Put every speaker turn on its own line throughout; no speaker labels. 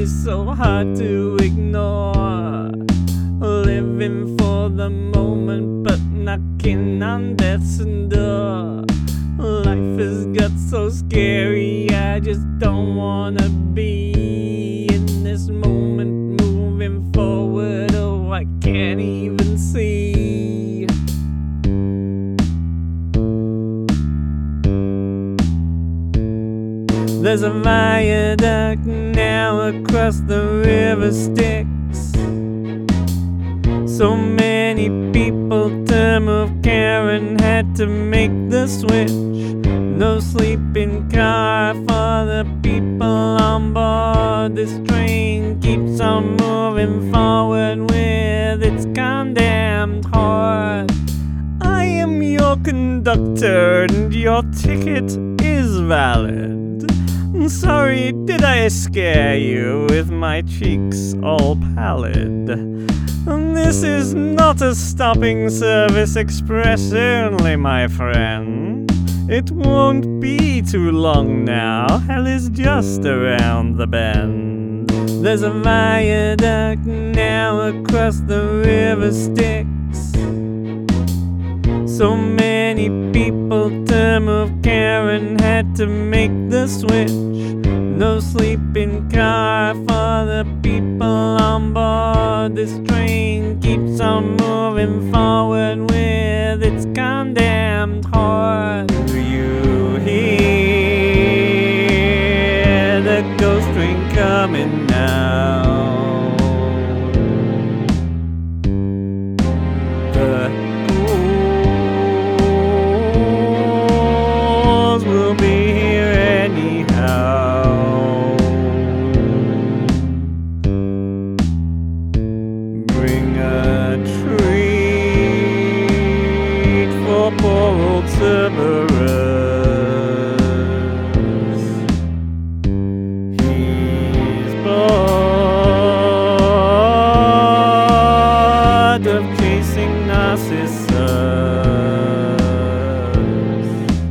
is so hard to ignore. Living for the moment, but knocking on death's door. Life has got so scary, I just don't wanna be in this moment. Moving forward, oh, I can't even see. There's a viaduct now across the river Styx. So many people to move, Karen had to make the switch. No sleeping car for the people on board. This train keeps on moving forward with its condemned horde. I am your conductor and your ticket is valid. Sorry, did I scare you with my cheeks all pallid? This is not a stopping service express only, my friend. It won't be too long now, hell is just around the bend. There's a viaduct now across the river Styx. So many people to move, Karen had to make the switch. No sleeping car for the people on board. This train keeps on moving forward with its condemned horde. Do you hear the ghost train coming now? The ghouls will be here anyhow. Bring a treat for poor old Cerberus. He's bored of chasing Narcissus.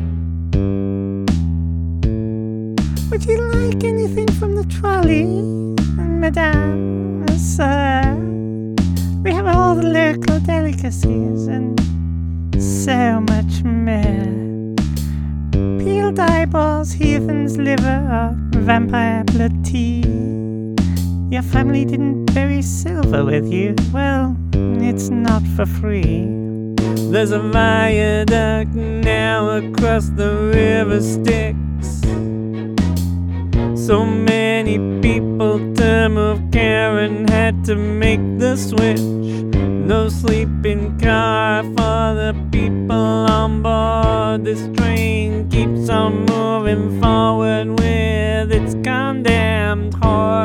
Would you like anything from the trolley, Madame, Sir? We have all the local delicacies and so much more. Peeled eyeballs, heathen's liver, vampire blood tea. Your family didn't bury silver with you? Well, it's not for free. There's a viaduct now across the river Styx. So many people to move, Karen had to make the switch. No sleeping car for the people on board. This train keeps on moving forward with its condemned horde.